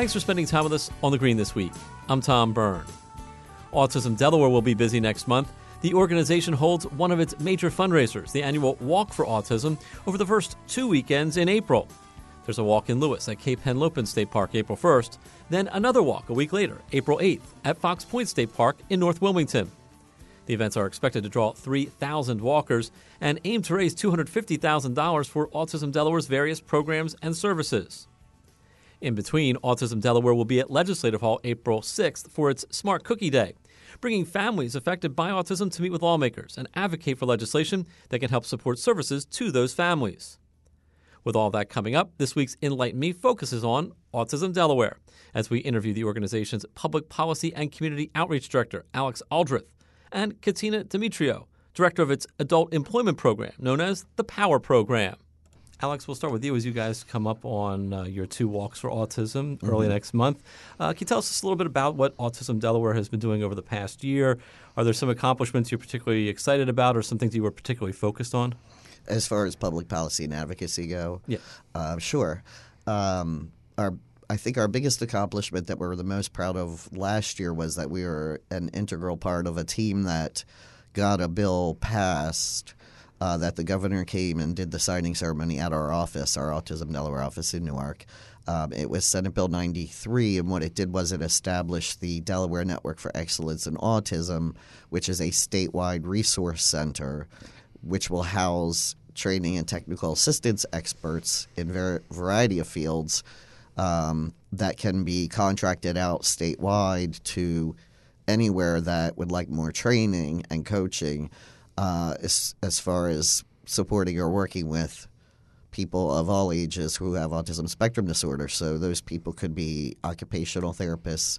Thanks for spending time with us on The Green this week. I'm Tom Byrne. Autism Delaware will be busy next month. The organization holds one of its major fundraisers, the annual Walk for Autism, over the first 2 weekends in April. There's a walk in Lewis at Cape Henlopen State Park April 1st, then another walk a week later, April 8th, at Fox Point State Park in North Wilmington. The events are expected to draw 3,000 walkers and aim to raise $250,000 for Autism Delaware's various programs and services. In between, Autism Delaware will be at Legislative Hall April 6th for its Smart Cookie Day, bringing families affected by autism to meet with lawmakers and advocate for legislation that can help support services to those families. With all that coming up, this week's Enlighten Me focuses on Autism Delaware, as we interview the organization's Public Policy and Community Outreach Director, Alex Aldrith, and Katina Demetrio, Director of its Adult Employment Program, known as the POWER Program. Alex, we'll start with you as you guys come up on your 2 walks for autism early next month. Can you tell us a little bit about what Autism Delaware has been doing over the past year? Are there some accomplishments you're particularly excited about or some things you were particularly focused on? As far as public policy and advocacy go, sure. I think our biggest accomplishment that we're the most proud of last year was that we were an integral part of a team that got a bill passed that the governor came and did the signing ceremony at our office, our Autism Delaware office in Newark. It was Senate Bill 93, and what it did was it established the Delaware Network for Excellence in Autism, which is a statewide resource center which will house training and technical assistance experts in a variety of fields that can be contracted out statewide to anywhere that would like more training and coaching as far as supporting or working with people of all ages who have autism spectrum disorder. So those people could be occupational therapists,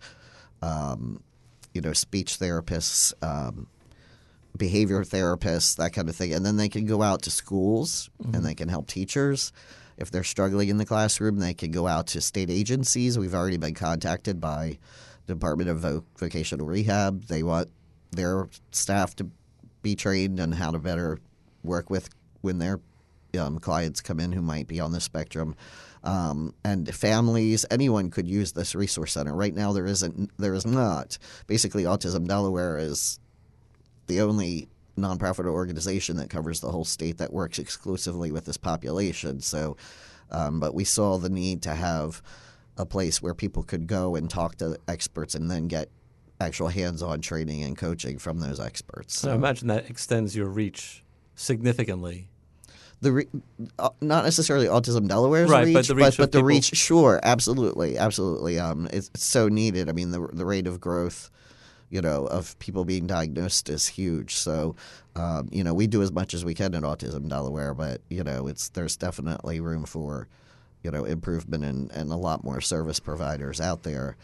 speech therapists, behavior therapists, that kind of thing. And then they can go out to schools and they can help teachers. If they're struggling in the classroom, they can go out to state agencies. We've already been contacted by the Department of Vocational Rehab. They want their staff to be trained on how to better work with when their clients come in who might be on the spectrum. And families, anyone could use this resource center. Right now there is not. Basically, Autism Delaware is the only nonprofit organization that covers the whole state that works exclusively with this population. So, but we saw the need to have a place where people could go and talk to experts and then get actual hands-on training and coaching from those experts. So I imagine that extends your reach significantly. Not necessarily Autism Delaware's reach, but the reach, sure, absolutely. It's so needed. I mean, the rate of growth of people being diagnosed is huge. So, we do as much as we can in Autism Delaware, but, there's definitely room for, improvement and a lot more service providers out there.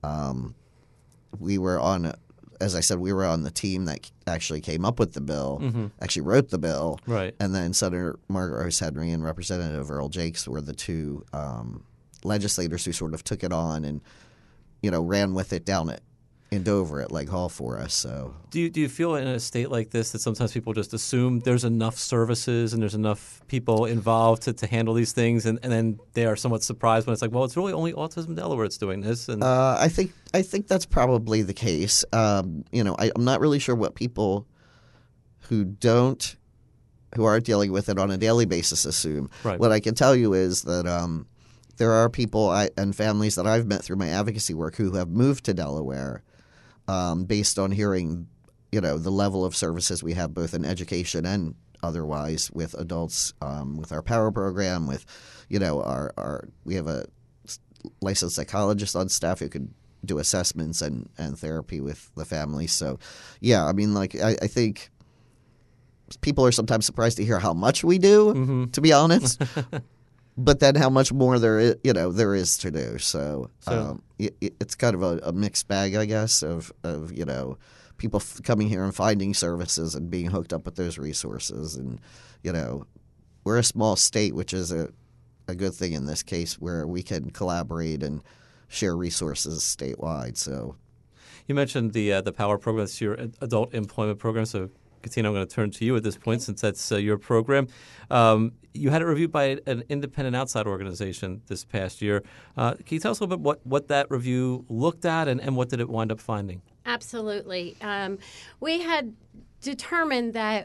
We were on, as I said, we were on the team that actually came up with the bill, actually wrote the bill. Right. And then Senator Margaret Rose Henry and Representative Earl Jakes were the 2 legislators who sort of took it on and, ran with it down it. And over at Lake Hall for us. So, do you feel in a state like this that sometimes people just assume there's enough services and there's enough people involved to handle these things, and then they are somewhat surprised when it's like, well, it's really only Autism Delaware that's doing this? And I think that's probably the case. I'm not really sure what people who aren't dealing with it on a daily basis assume. Right. What I can tell you is that there are people and families that I've met through my advocacy work who have moved to Delaware. Based on hearing, the level of services we have both in education and otherwise with adults, with our POWER program, with, we have a licensed psychologist on staff who can do assessments and therapy with the family. So, yeah, I mean, I think people are sometimes surprised to hear how much we do, to be honest. But then how much more there is to do. So it's kind of a mixed bag, I guess, of people coming here and finding services and being hooked up with those resources. And, we're a small state, which is a good thing in this case, where we can collaborate and share resources statewide. So you mentioned the POWER program. That's your adult employment program. So Katina, I'm going to turn to you at this point since that's your program. You had it reviewed by an independent outside organization this past year. Can you tell us a little bit what that review looked at and what did it wind up finding? Absolutely. We had determined that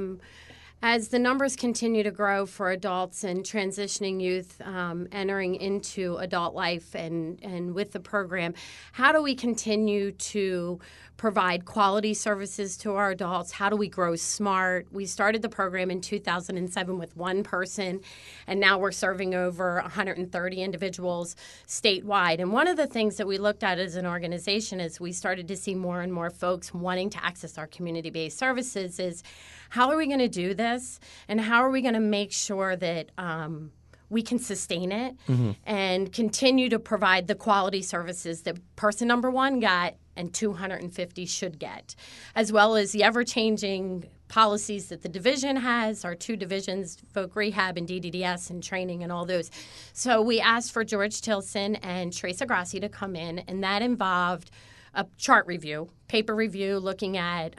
as the numbers continue to grow for adults and transitioning youth entering into adult life and with the program, how do we continue to provide quality services to our adults? How do we grow smart? We started the program in 2007 with one person, and now we're serving over 130 individuals statewide. And one of the things that we looked at as an organization as we started to see more and more folks wanting to access our community-based services is, how are we going to do this, and how are we going to make sure that we can sustain it and continue to provide the quality services that person number one got and 250 should get, as well as the ever-changing policies that the division has, our two divisions, Voc Rehab and DDDS and training and all those. So we asked for George Tilson and Teresa Grassi to come in, and that involved a chart review, paper review, looking at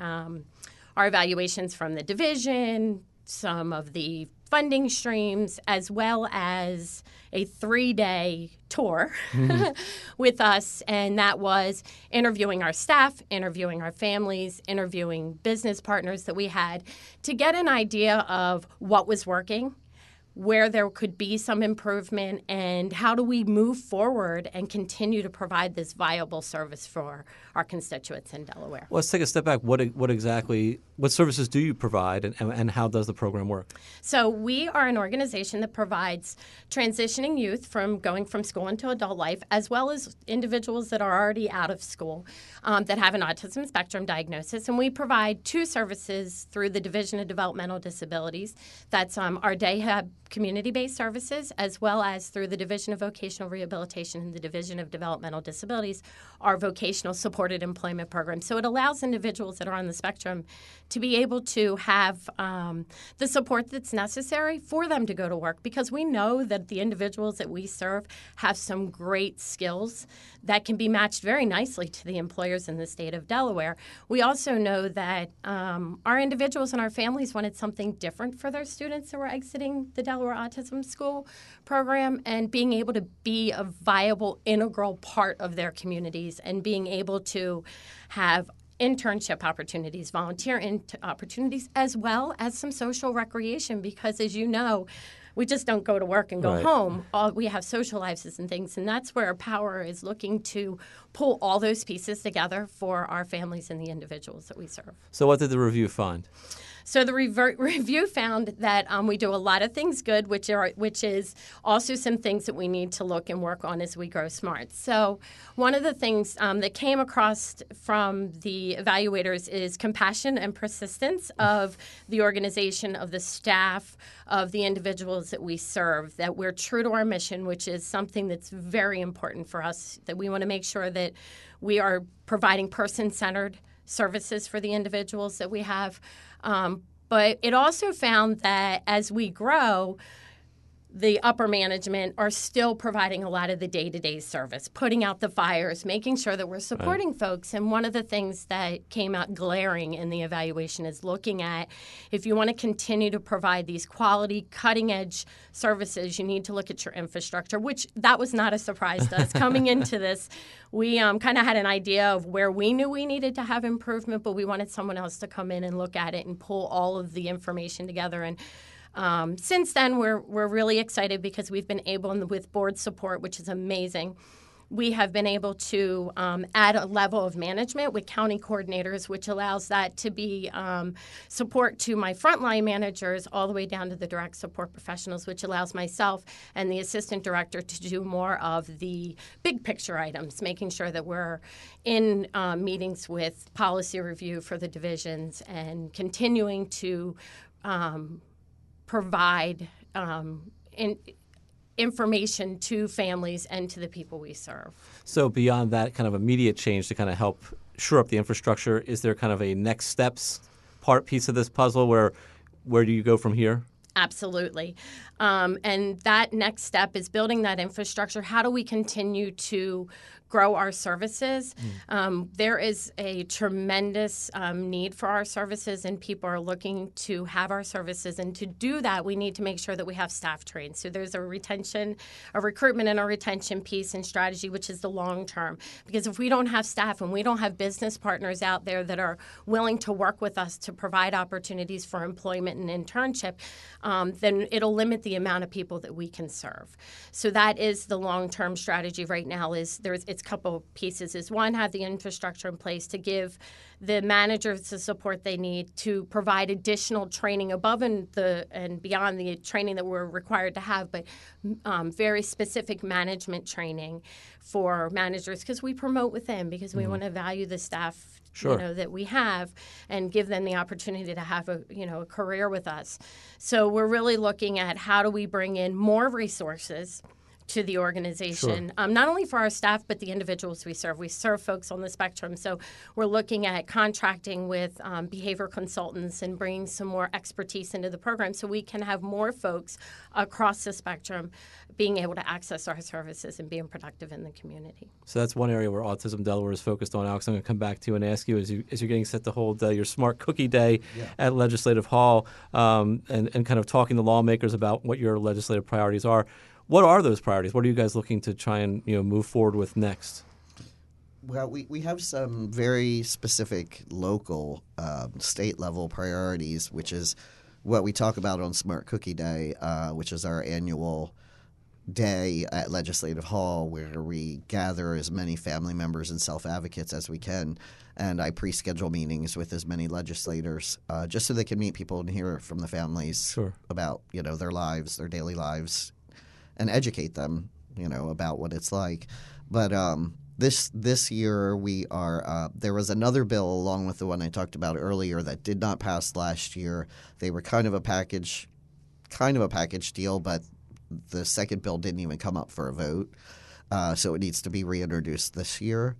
our evaluations from the division, some of the funding streams, as well as a 3-day tour with us. And that was interviewing our staff, interviewing our families, interviewing business partners that we had to get an idea of what was working, where there could be some improvement, and how do we move forward and continue to provide this viable service for our constituents in Delaware. Well, let's take a step back. What services do you provide, and how does the program work? So we are an organization that provides transitioning youth from going from school into adult life, as well as individuals that are already out of school that have an autism spectrum diagnosis. And we provide two services through the Division of Developmental Disabilities. That's our Day Hub community-based services, as well as through the Division of Vocational Rehabilitation and the Division of Developmental Disabilities, our vocational supported employment program. So it allows individuals that are on the spectrum to be able to have the support that's necessary for them to go to work, because we know that the individuals that we serve have some great skills that can be matched very nicely to the employers in the state of Delaware. We also know that our individuals and our families wanted something different for their students that were exiting the Delaware Autism School program, and being able to be a viable, integral part of their communities and being able to have internship opportunities, volunteer opportunities, as well as some social recreation, because as you know, we just don't go to work and go home. We have social lives and things, and that's where Power is looking to pull all those pieces together for our families and the individuals that we serve. So what did the review find? So the review found that we do a lot of things good, which is also some things that we need to look and work on as we grow smart. So one of the things that came across from the evaluators is compassion and persistence of the organization, of the staff, of the individuals that we serve, that we're true to our mission, which is something that's very important for us, that we want to make sure that we are providing person-centered services for the individuals that we have. But it also found that as we grow, the upper management are still providing a lot of the day-to-day service, putting out the fires, making sure that we're supporting folks. And one of the things that came out glaring in the evaluation is looking at, if you want to continue to provide these quality, cutting-edge services, you need to look at your infrastructure, which that was not a surprise to us. Coming into this, we kind of had an idea of where we knew we needed to have improvement, but we wanted someone else to come in and look at it and pull all of the information together. And since then, we're really excited because we've been able, with board support, which is amazing, we have been able to add a level of management with county coordinators, which allows that to be support to my frontline managers all the way down to the direct support professionals, which allows myself and the assistant director to do more of the big picture items, making sure that we're in meetings with policy review for the divisions and continuing to provide information to families and to the people we serve. So beyond that kind of immediate change to kind of help shore up the infrastructure, is there kind of a next steps piece of this puzzle where do you go from here? Absolutely. And that next step is building that infrastructure. How do we continue to grow our services. There is a tremendous need for our services, and people are looking to have our services. And to do that, we need to make sure that we have staff trained. So there's a recruitment and a retention piece and strategy, which is the long term. Because if we don't have staff and we don't have business partners out there that are willing to work with us to provide opportunities for employment and internship, then it'll limit the amount of people that we can serve. So that is the long-term strategy right now. It's a couple of pieces. Is one, have the infrastructure in place to give the managers the support they need to provide additional training above and beyond the training that we're required to have, but very specific management training for managers, because we promote with them, because we want to value the staff that we have and give them the opportunity to have a career with us. So we're really looking at how do we bring in more resources to the organization, not only for our staff, but the individuals we serve. We serve folks on the spectrum. So we're looking at contracting with behavior consultants and bringing some more expertise into the program so we can have more folks across the spectrum being able to access our services and being productive in the community. So that's one area where Autism Delaware is focused on. Alex, I'm going to come back to you and ask you, as you're getting set to hold your Smart Cookie Day at Legislative Hall and kind of talking to lawmakers about what your legislative priorities are. What are those priorities? What are you guys looking to try and move forward with next? Well, we have some very specific local, state-level priorities, which is what we talk about on Smart Cookie Day, which is our annual day at Legislative Hall where we gather as many family members and self-advocates as we can. And I pre-schedule meetings with as many legislators just so they can meet people and hear from the families about, their lives, their daily lives, and educate them, about what it's like. But this year we are there was another bill along with the one I talked about earlier that did not pass last year. They were kind of a package deal, but the second bill didn't even come up for a vote. So it needs to be reintroduced this year.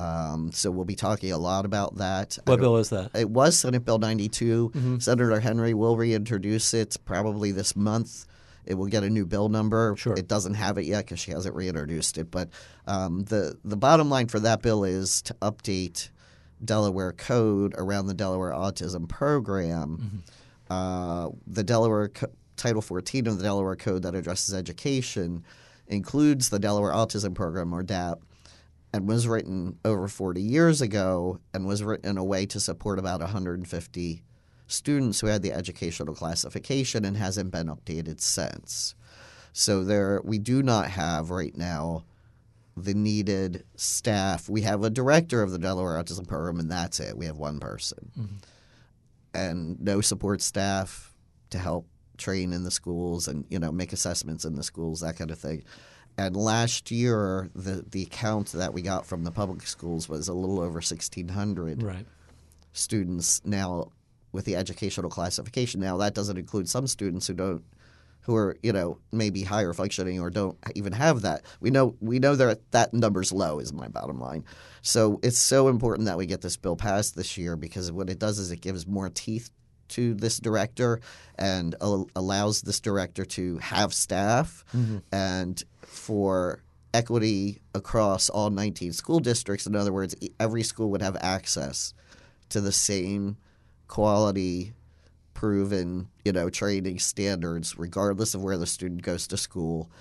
So we'll be talking a lot about that. What bill is that? It was Senate Bill 92. Mm-hmm. Senator Henry will reintroduce it probably this month. It will get a new bill number. Sure. It doesn't have it yet because she hasn't reintroduced it. But the bottom line for that bill is to update Delaware code around the Delaware Autism Program. Mm-hmm. The Delaware Title 14 of the Delaware Code that addresses education includes the Delaware Autism Program, or DAP, and was written over 40 years ago and was written in a way to support about 150 students who had the educational classification and hasn't been updated since. So we do not have right now the needed staff. We have a director of the Delaware Autism Program, and that's it. We have one person. Mm-hmm. And no support staff to help train in the schools and, make assessments in the schools, that kind of thing. And last year, the count that we got from the public schools was a little over 1,600 students now with the educational classification. Now, that doesn't include some students who are, maybe higher functioning or don't even have that. We know that number's low is my bottom line. So it's so important that we get this bill passed this year, because what it does is it gives more teeth to this director and allows this director to have staff and for equity across all 19 school districts. In other words, every school would have access to the same quality proven, training standards, regardless of where the student goes to school,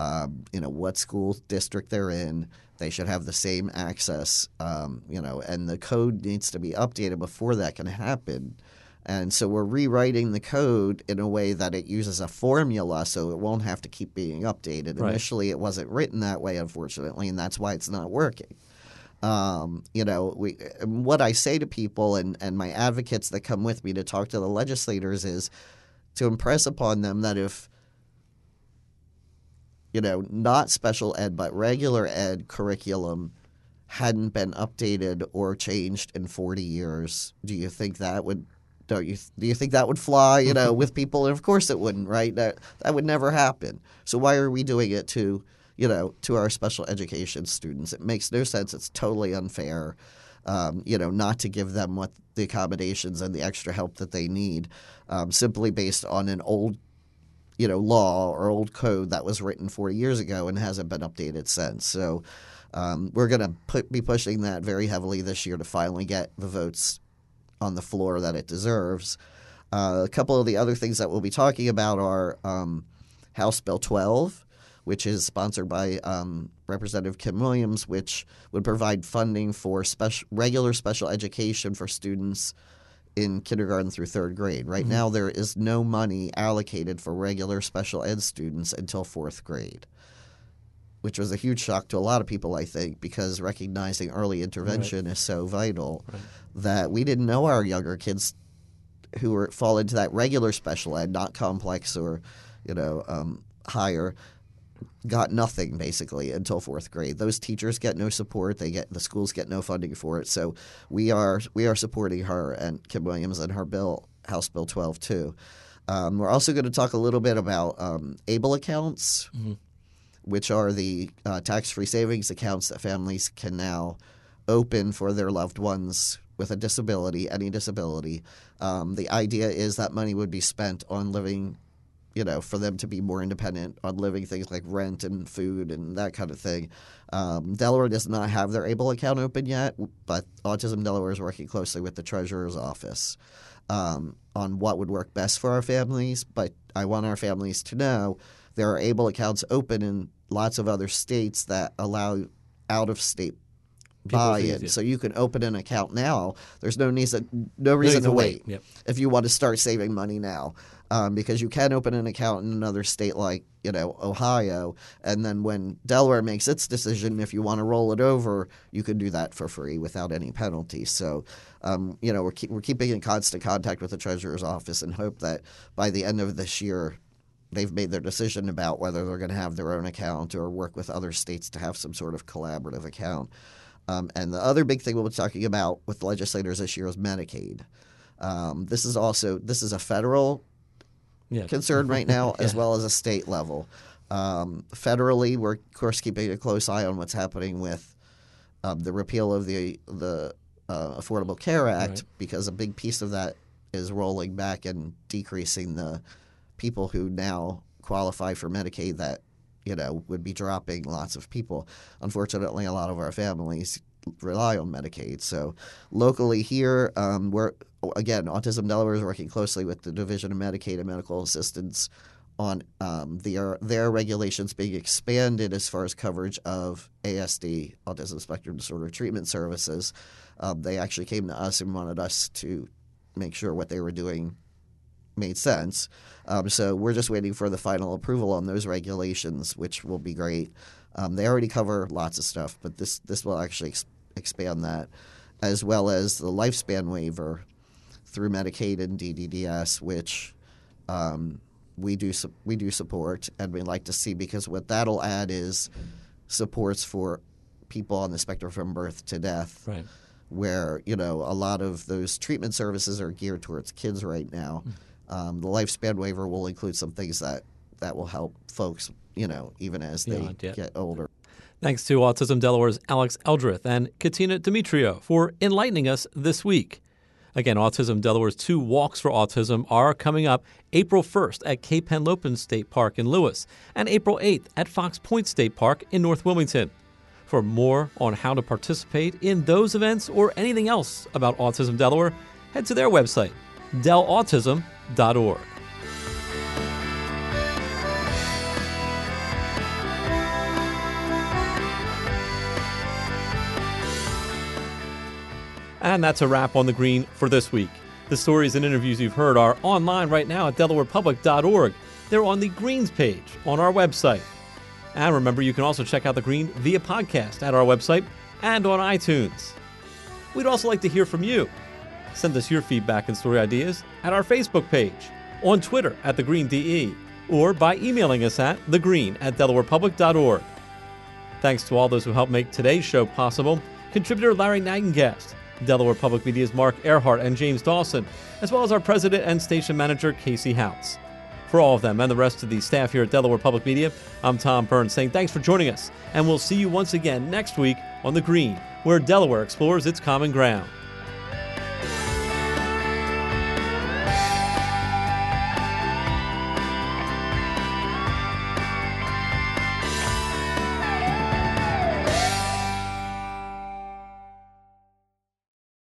what school district they're in. They should have the same access, and the code needs to be updated before that can happen. And so we're rewriting the code in a way that it uses a formula so it won't have to keep being updated. Right. Initially, it wasn't written that way, unfortunately, and that's why it's not working. What I say to people and my advocates that come with me to talk to the legislators is to impress upon them that if, not special ed but regular ed curriculum hadn't been updated or changed in 40 years, do you think that would fly, with people? And of course it wouldn't, right? That would never happen. So why are we doing it to our special education students? It makes no sense. It's totally unfair, not to give them what the accommodations and the extra help that they need, simply based on an old, law or old code that was written 40 years ago and hasn't been updated since. So We're going to be pushing that very heavily this year to finally get the votes on the floor that it deserves. A couple of the other things that we'll be talking about are House Bill 12, which is sponsored by Representative Kim Williams, which would provide funding for regular special education for students in kindergarten through third grade. Right now, there is no money allocated for regular special ed students until fourth grade, which was a huge shock to a lot of people, I think, because recognizing early intervention is so vital that we didn't know our younger kids who fall into that regular special ed, not complex or, higher, got nothing basically until fourth grade. Those teachers get no support. The schools get no funding for it. So we are supporting her and Kim Williams and her bill, House Bill 12 too. We're also going to talk a little bit about ABLE accounts, which are the tax-free savings accounts that families can now open for their loved ones with a disability, any disability. The idea is that money would be spent on living, for them to be more independent, on living things like rent and food and that kind of thing. Delaware does not have their ABLE account open yet, but Autism Delaware is working closely with the Treasurer's Office on what would work best for our families. But I want our families to know there are ABLE accounts open in lots of other states that allow out-of-state buy-in. So you can open an account now. There's no reason to wait if you want to start saving money now. Because you can open an account in another state like, Ohio, and then when Delaware makes its decision, if you want to roll it over, you can do that for free without any penalty. So, we're keeping in constant contact with the Treasurer's Office and hope that by the end of this year, they've made their decision about whether they're going to have their own account or work with other states to have some sort of collaborative account. And the other big thing we'll be talking about with legislators this year is Medicaid. This is a federal concern right now as well as a state level. Federally, we're, of course, keeping a close eye on what's happening with the repeal of the Affordable Care Act because a big piece of that is rolling back and decreasing the people who now qualify for Medicaid that, would be dropping lots of people. Unfortunately, a lot of our families rely on Medicaid. So locally here, Autism Delaware is working closely with the Division of Medicaid and Medical Assistance on their regulations being expanded as far as coverage of ASD, Autism Spectrum Disorder Treatment Services. They actually came to us and wanted us to make sure what they were doing made sense. So we're just waiting for the final approval on those regulations, which will be great. They already cover lots of stuff, but this will actually expand that, as well as the lifespan waiver through Medicaid and DDDS, which we do support and we like to see, because what that'll add is supports for people on the spectrum from birth to death, where a lot of those treatment services are geared towards kids right now. The lifespan waiver will include some things that will help folks, even as they get older. Thanks to Autism Delaware's Alex Eldrith and Katina Demetrio for enlightening us this week. Again, Autism Delaware's 2 Walks for Autism are coming up April 1st at Cape Henlopen State Park in Lewis and April 8th at Fox Point State Park in North Wilmington. For more on how to participate in those events or anything else about Autism Delaware, head to their website, delautism.org. And that's a wrap on The Green for this week. The stories and interviews you've heard are online right now at delawarepublic.org. They're on the Greens page on our website. And remember, you can also check out The Green via podcast at our website and on iTunes. We'd also like to hear from you. Send us your feedback and story ideas at our Facebook page, on Twitter at TheGreenDE, or by emailing us at thegreen@delawarepublic.org. Thanks to all those who helped make today's show possible. Contributor Larry Nagengast, Delaware Public Media's Mark Earhart and James Dawson, as well as our president and station manager, Casey Houtz. For all of them and the rest of the staff here at Delaware Public Media, I'm Tom Burns saying thanks for joining us, and we'll see you once again next week on The Green, where Delaware explores its common ground.